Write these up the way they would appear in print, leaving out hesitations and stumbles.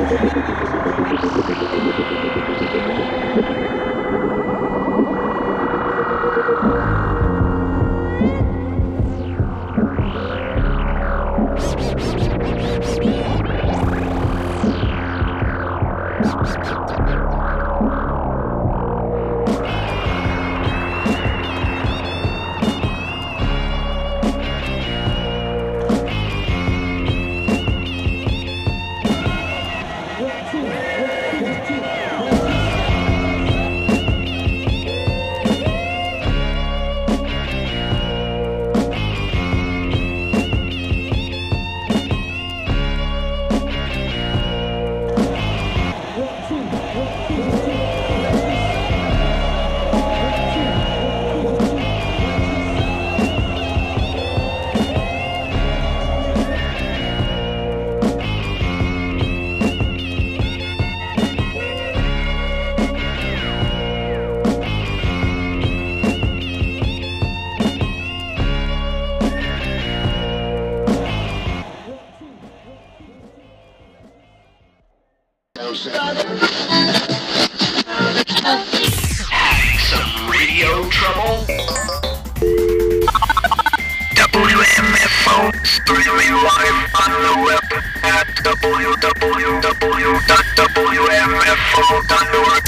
Some radio trouble? WMFO streaming live on the web at www.wmfo.org.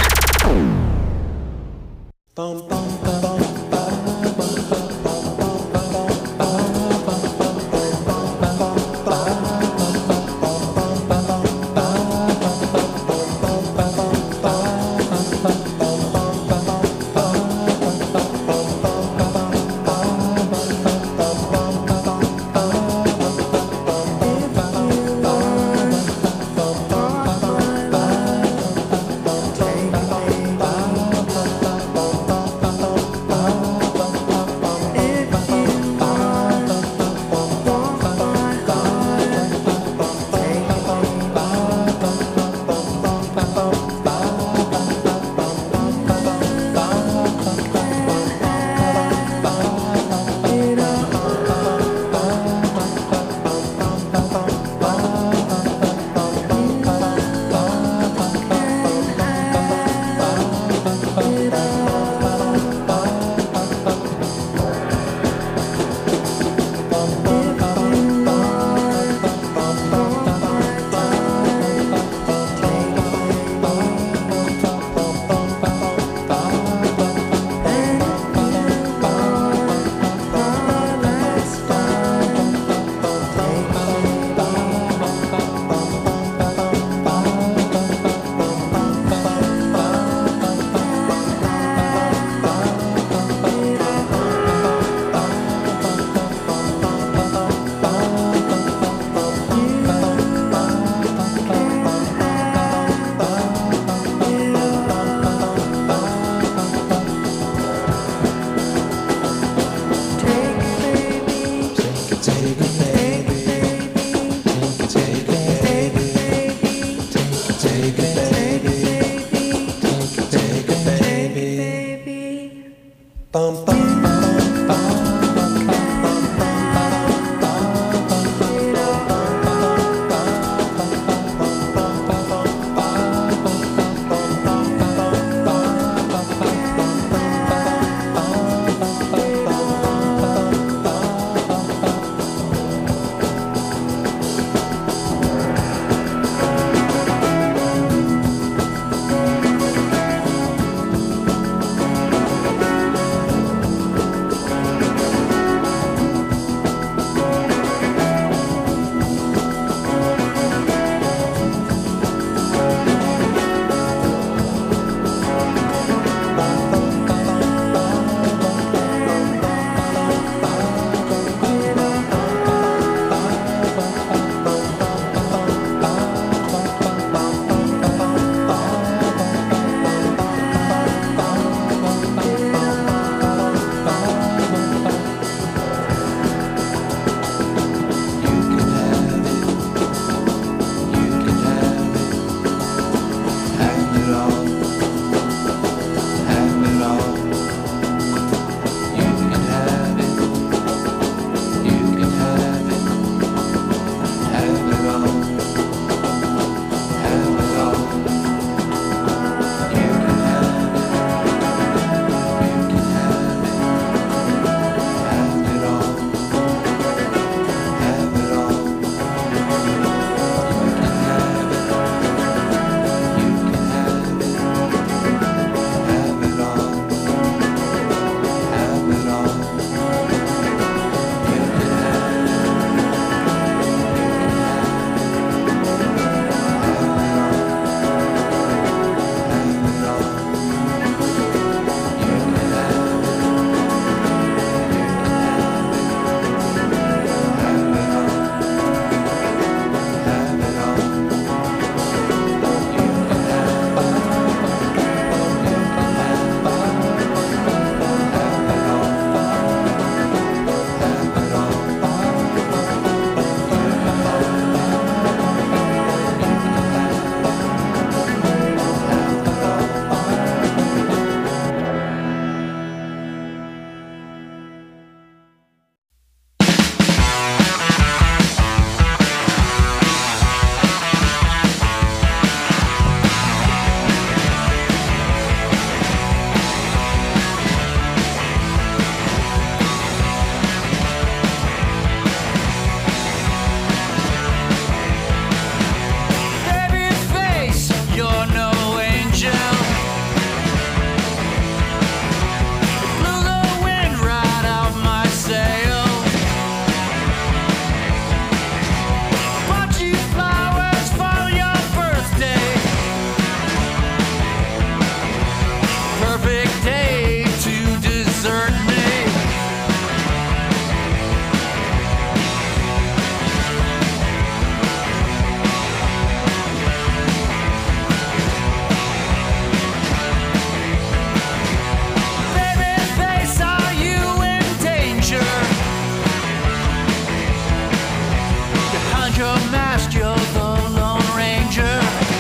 past, you're the Lone Ranger.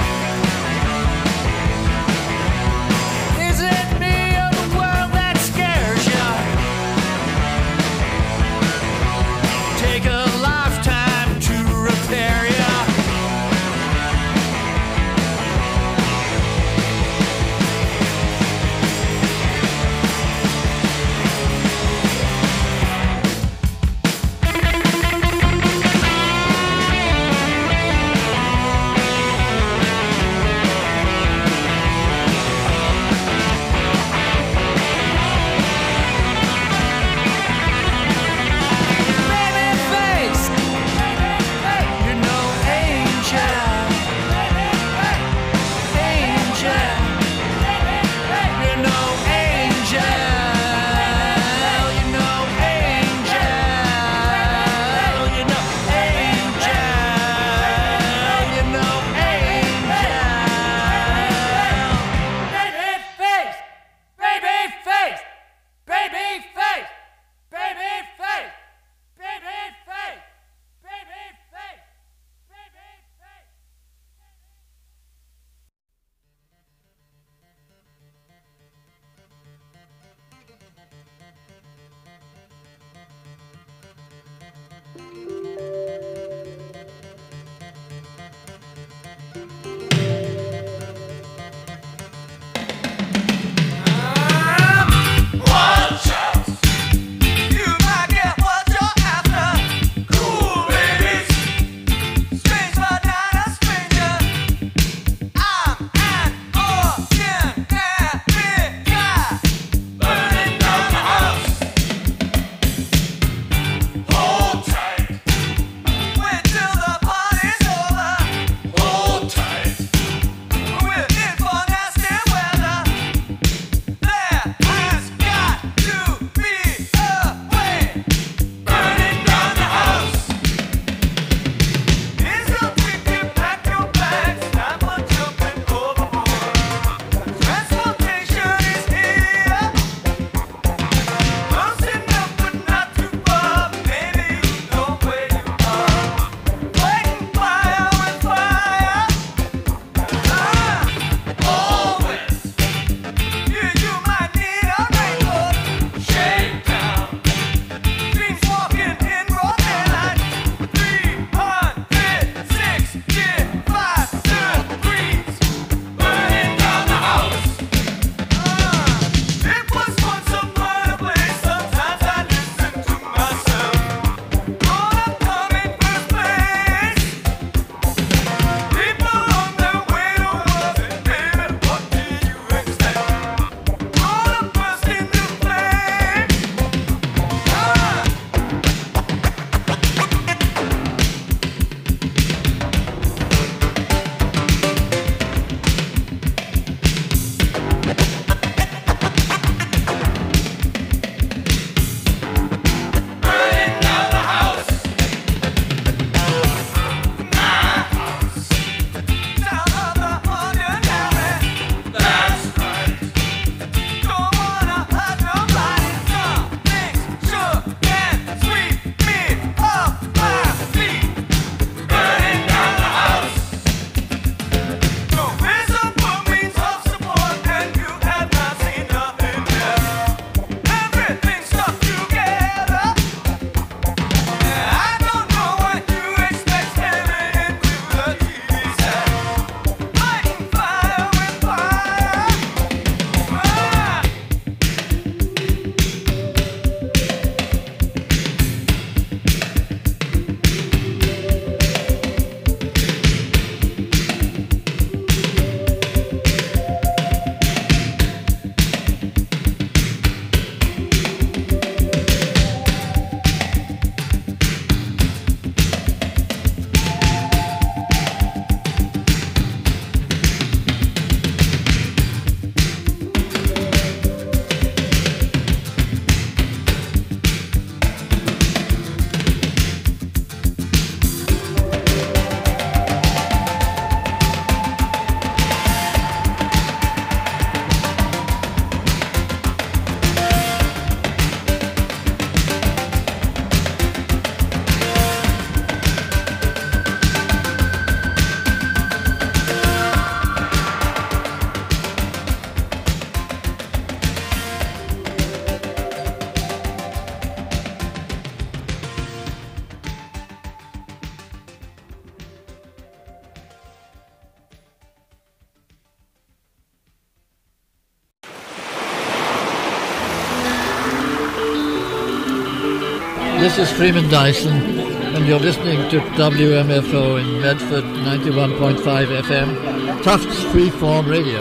Is it me or the world that scares you? Take a lifetime to repair you. This is Freeman Dyson, and you're listening to WMFO in Medford, 91.5 FM, Tufts Freeform Radio.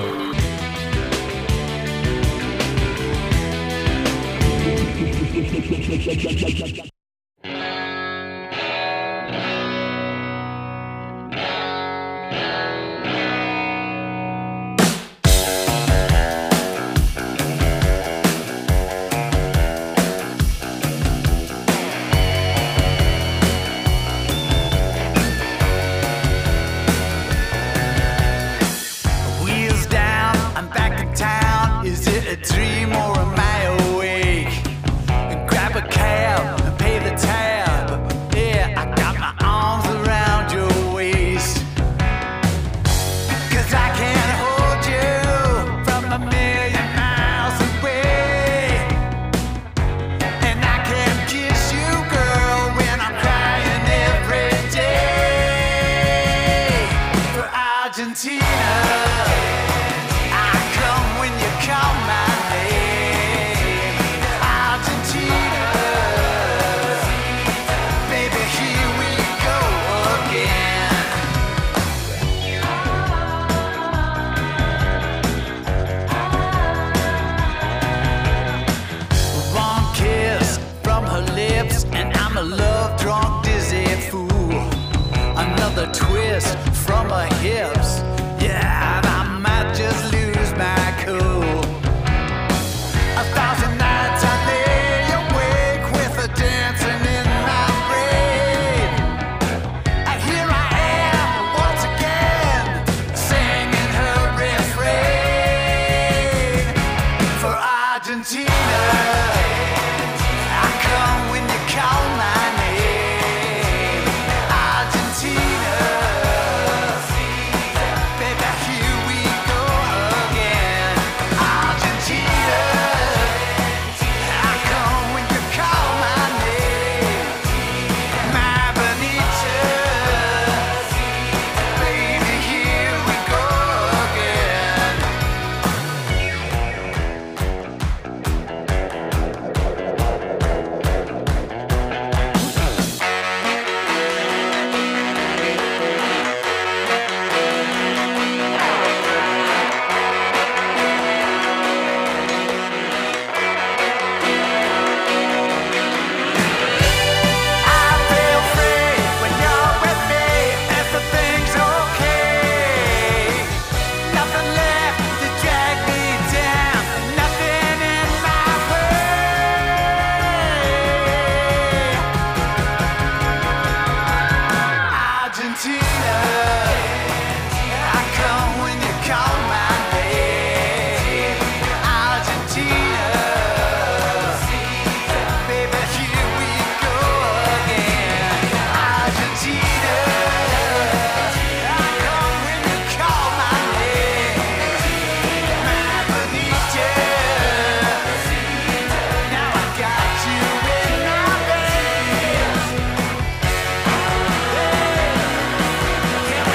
Can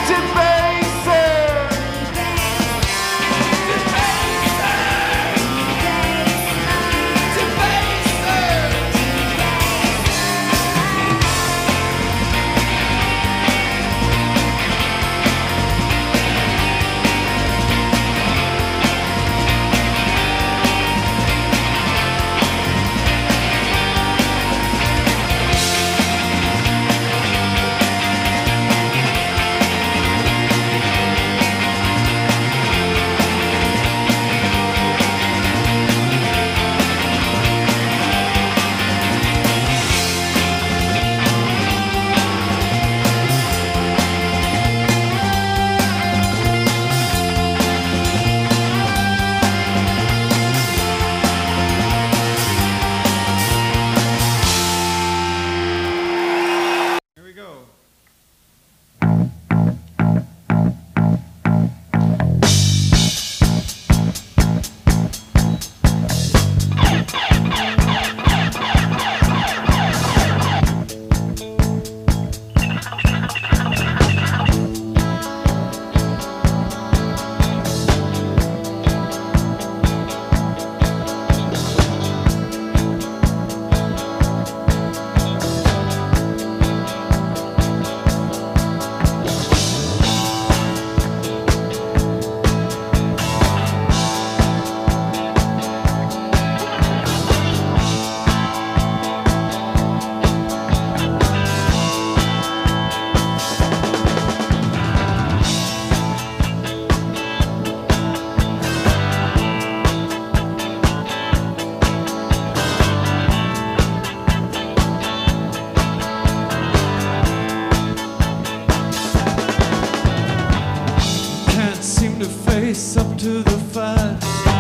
face up to the fight.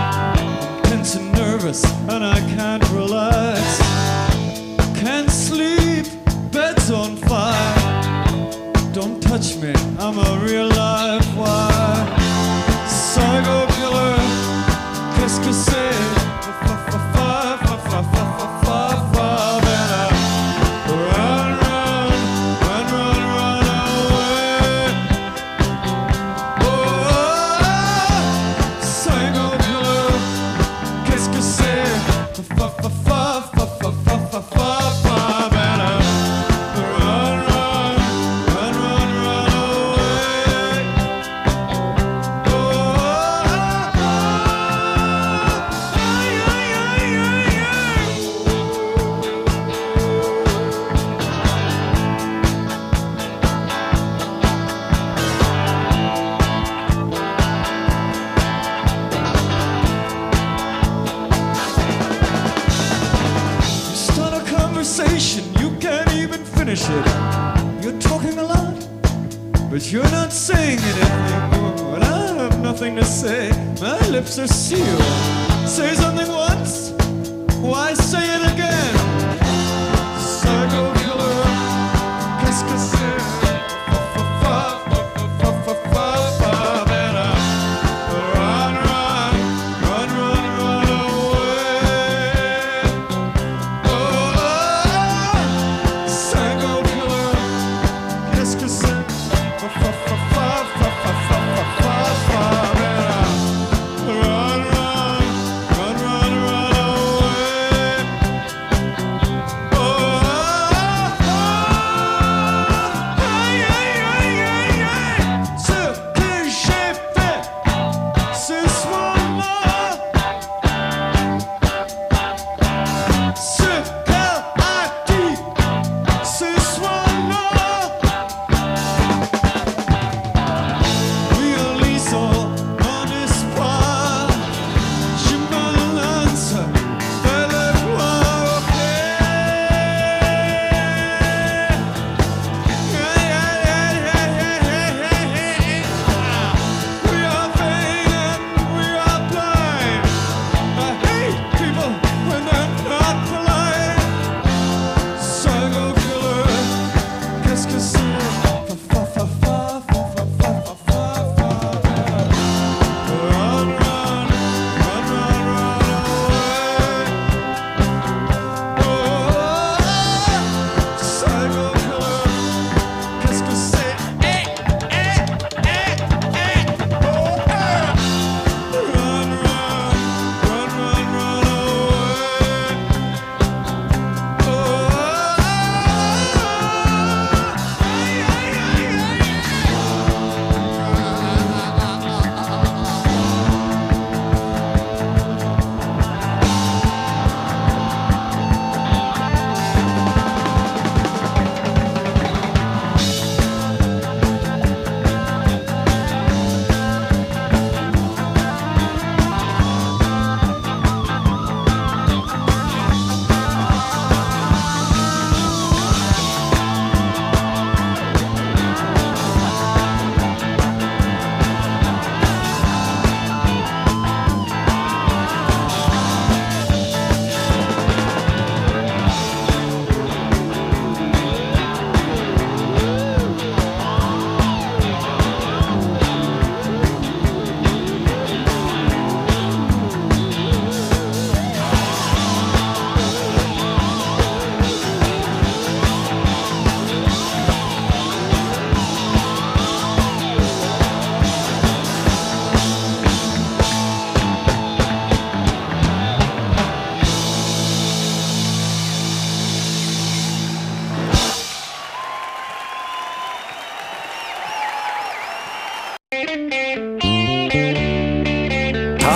I'm tense and nervous and I can't relax. Can't sleep, bed's on fire. Don't touch me, I'm a real live wire. Psycho killer, qu'est-ce que c'est? You can't even finish it. You're talking a lot, but you're not saying anything. And I have nothing to say. My lips are sealed. Say something once, why say it again? Psycho killer, qu'est-ce que c'est?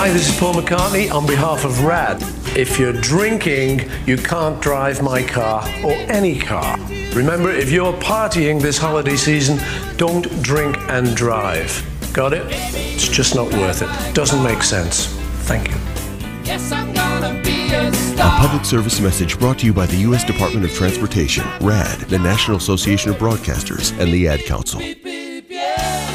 Hi, this is Paul McCartney on behalf of RAD. If you're drinking, you can't drive my car or any car. Remember, if you're partying this holiday season, don't drink and drive. Got it? It's just not worth it. Doesn't make sense. Thank you. Yes, I'm gonna be a A star. public service message brought to you by the U.S. Department of Transportation, RAD, the National Association of Broadcasters, and the Ad Council. Beep, beep, yeah.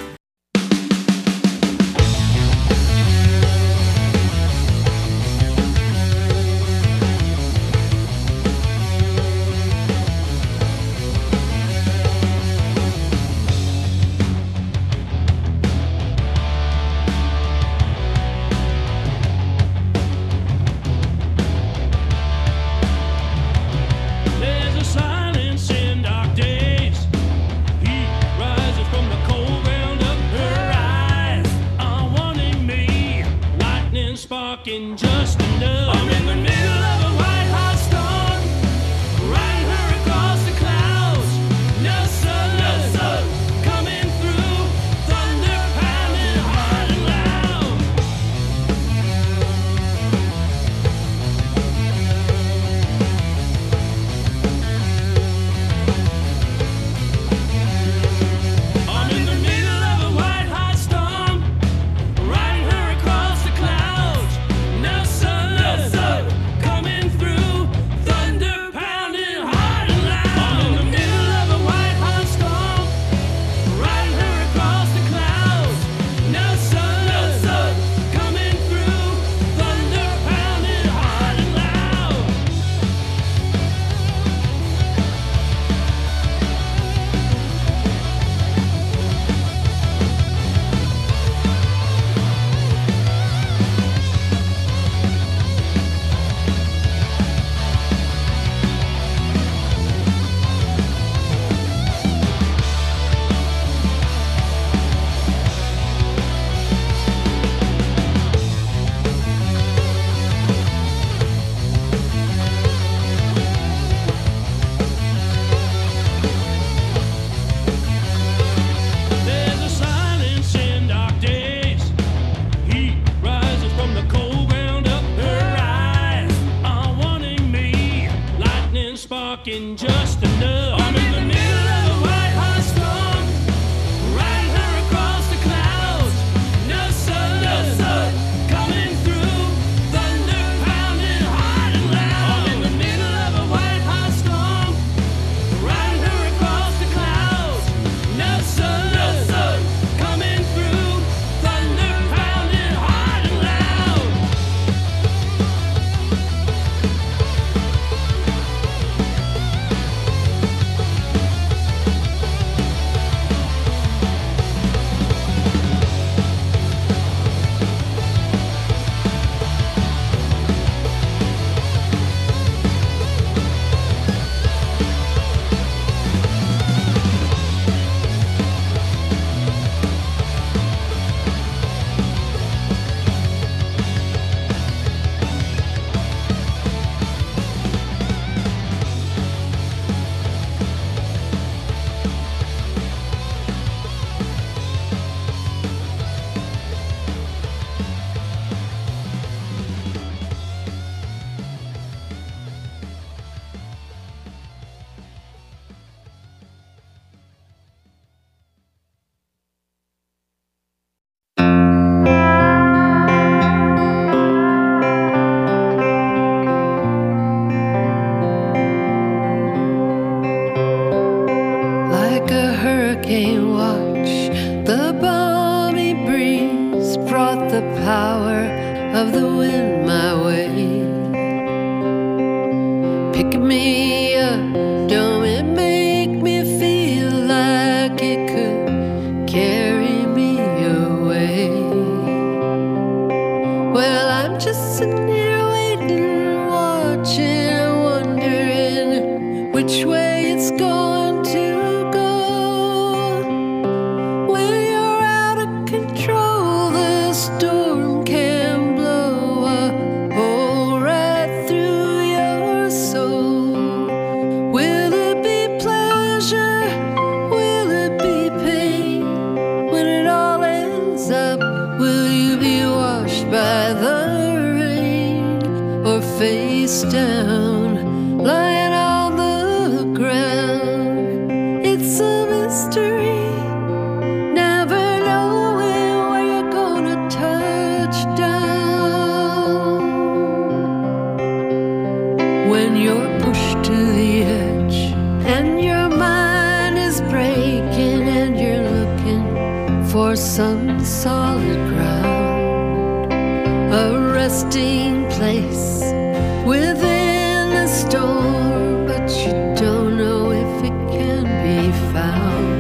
There's a silence in dark days. Heat rises from the cold ground up. Her eyes are wanting me. Lightning sparking just enough. I'm in the middle of a white hot storm, riding her across the clouds. No sun coming through. Thunder pounding hard and loud. I'm in the middle of a white hot storm, riding her across the clouds. No sun coming through. Thunder pounding hard and loud. I'm in the middle of a white hot storm, riding her across the clouds. No sun coming through. Thunder pounding hard and loud. There's a silence in dark days. Heat rises from the cold ground up. Her eyes are wanting me. Lightning sparking just enough. I'm in the middle of a white hot storm, riding her across the clouds. No sun coming through. Thunder pounding hard and loud. I'm in the middle of a white hot storm, riding her across the clouds. No sun coming through. Thunder pounding hard and loud. Like a hurricane watch, the balmy breeze brought the power of the wind my way. Pick me up, don't it make me feel like it could carry me away? Well, I'm just sitting here waiting, watching, wondering which way it's going to go. When you're out of control, the storm can blow a hole right through your soul. face down, lying on the ground. It's a mystery, never knowing where you're gonna touch down. When you're pushed to the edge and your mind is breaking and you're looking for some solid ground, a resting place within a storm, but you don't know if it can be found.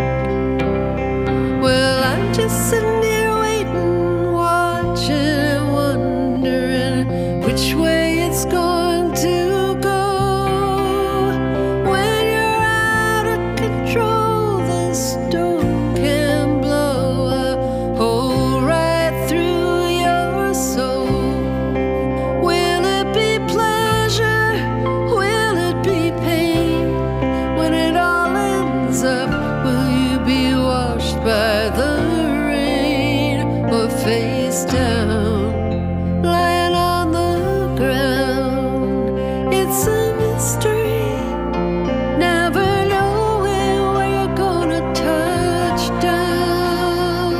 Well, I'm just sitting here waiting, watching and wondering which way it's going to go. When you're out of control, the storm can blow a hole right through your soul. Will it be pleasure? Will it be pain? When it all ends up, will you be washed by the rain or face down, lying on the ground? It's a mystery, never knowing where you're gonna touch down.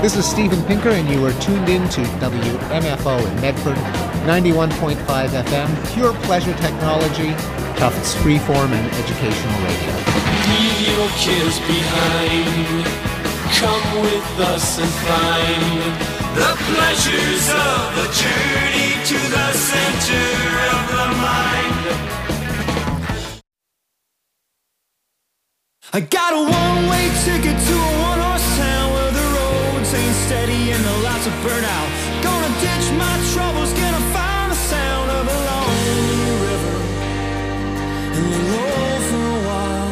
This is Steven Pinker, and you are tuned in to WMFO in Medford, 91.5 FM, pure pleasure technology, Tufts freeform and educational radio. Leave your kids behind. Come with us and find the pleasures of the journey to the center of the mind. I got a one-way ticket to a one-horse town where the roads ain't steady and the lights are burnt out. Gonna ditch my troubles, gonna find the sound of a lonely river and lay low for a while.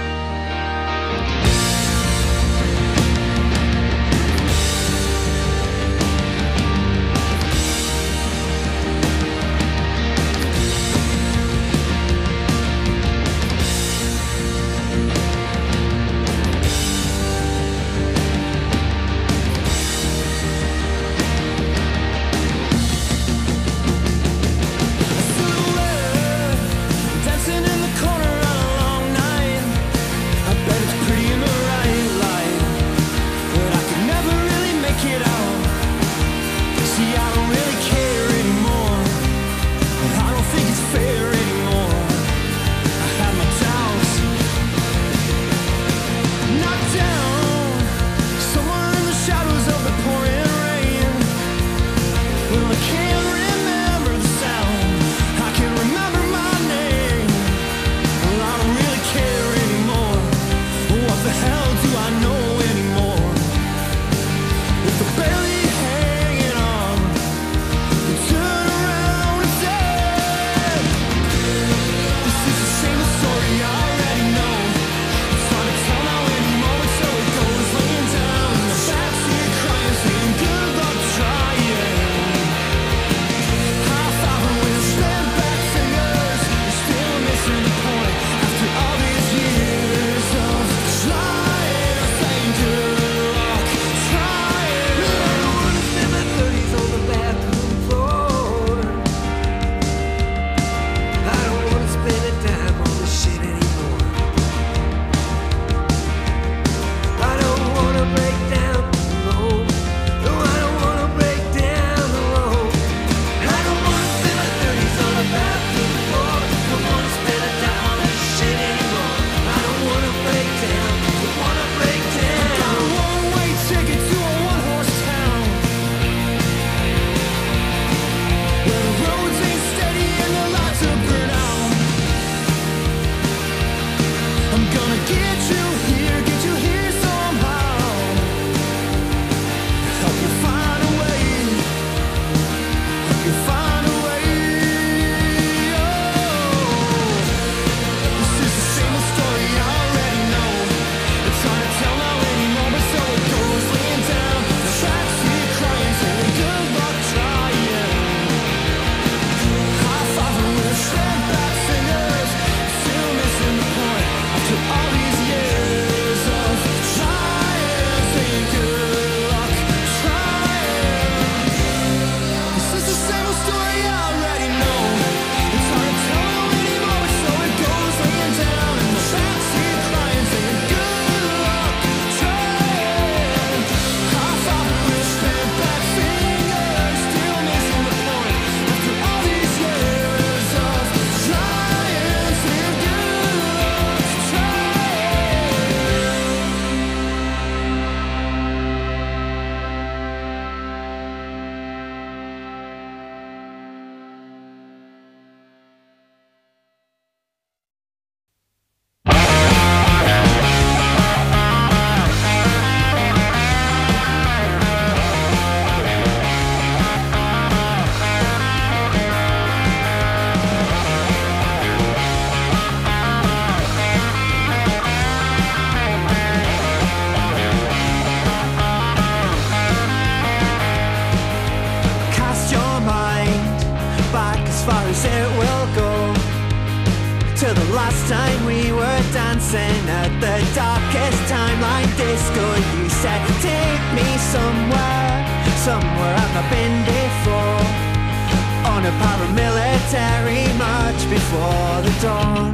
time we were dancing at the darkest timeline disco. You said, take me somewhere, somewhere I've not been before, on a paramilitary march before the dawn.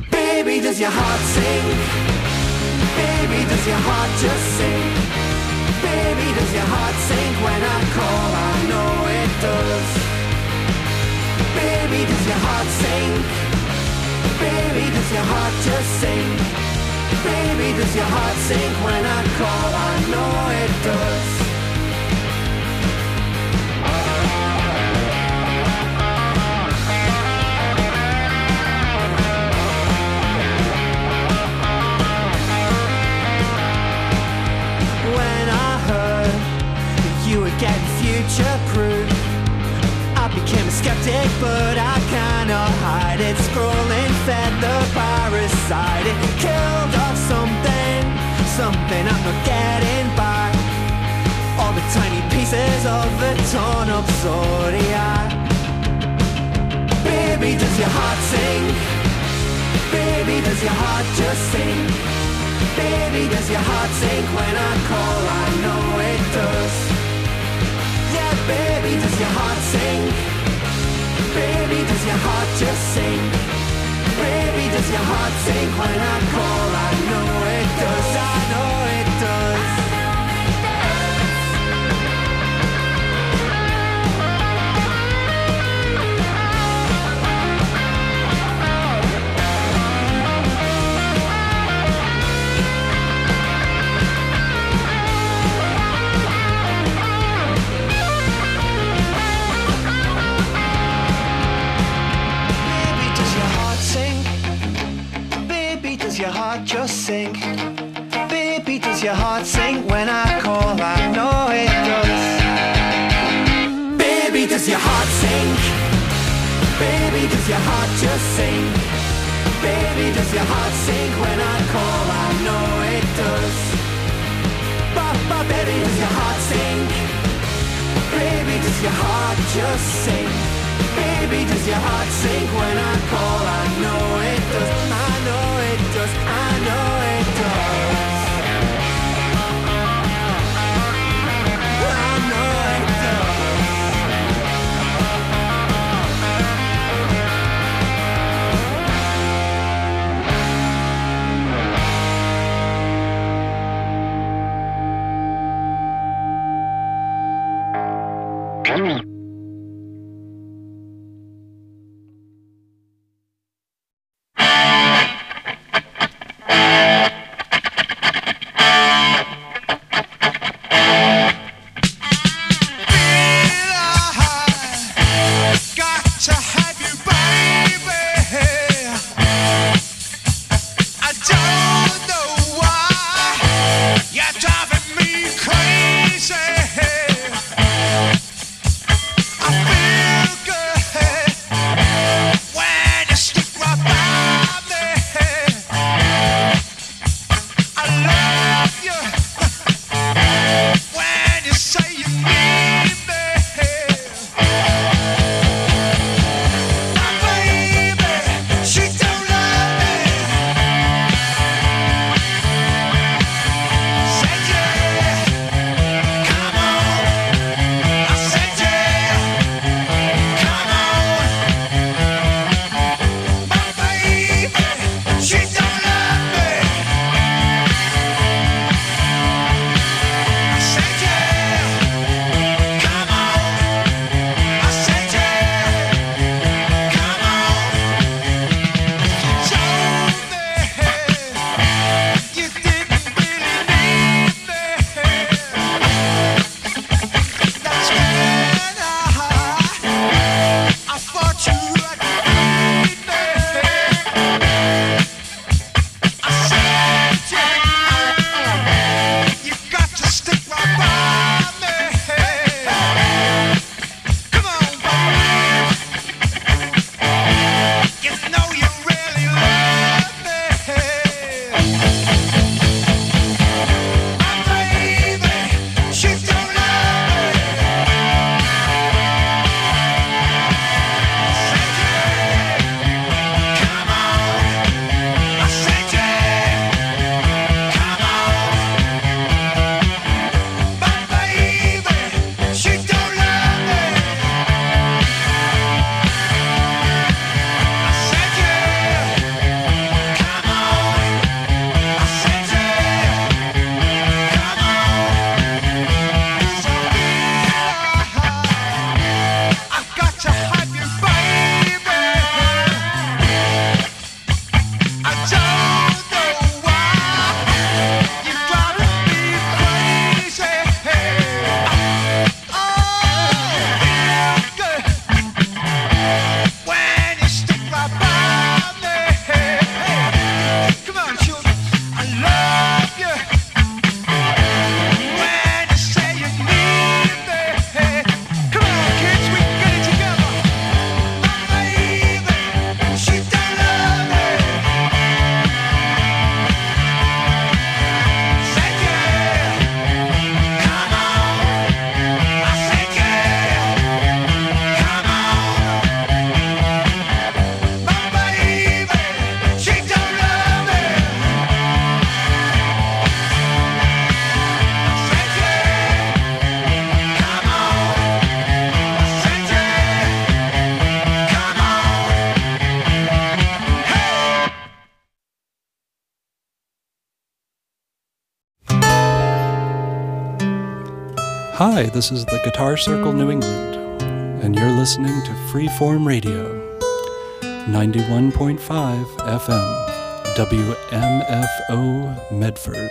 Baby, does your heart sing? Baby, does your heart just sing? does your heart sing? Baby, does your heart just sing? Baby, does your heart sing when I call? I know it does. When I heard that you were getting future-proof, I became a skeptic, but I cannot hide it. Scrolling fed the parasite. It killed off something I'm not getting back. All the tiny pieces of the torn up zodiac. Baby, does your heart sing? Baby, does your heart just sing? Baby, does your heart sing when I call? I know it does. Yeah, baby, does your heart sing? Baby, does your heart just sing? Baby, does your heart sing when I call? I know it does. I know it does. Does your heart just sing? Baby, does your heart sing when I call? I know it does. Baby, does your heart sing? Baby, does your heart just sing? Baby, does your heart sing when I call? I know it does. Baby, does your heart sing? Baby, does your heart just sing? Baby, does your heart sing when I call? I know it does. I know it does. I know it does. I know it does. Hi, this is the Guitar Circle New England, and you're listening to Freeform Radio, 91.5 FM, WMFO Medford.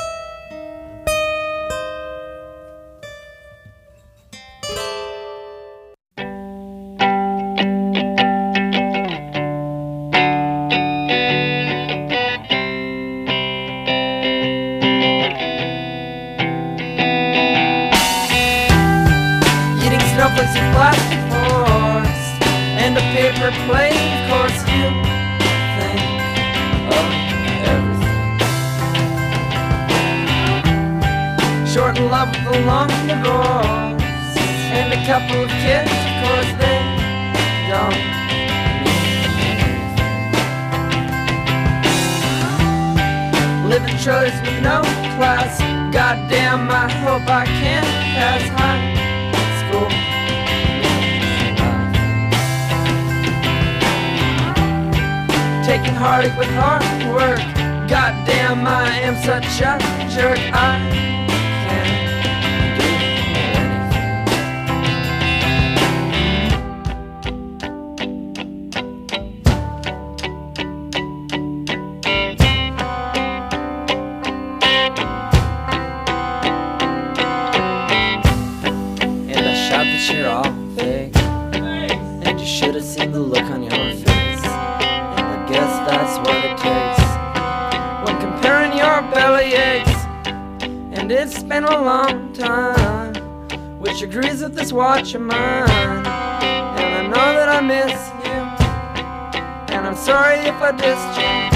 With hard work, goddamn, I am such a jerk. I can't do anything. And I shout that you're all fake, and you should have seen the look on your face. Guess that's what it takes when comparing your belly aches. And it's been a long time, which agrees with this watch of mine. And I know that I miss you, and I'm sorry if I dissed you.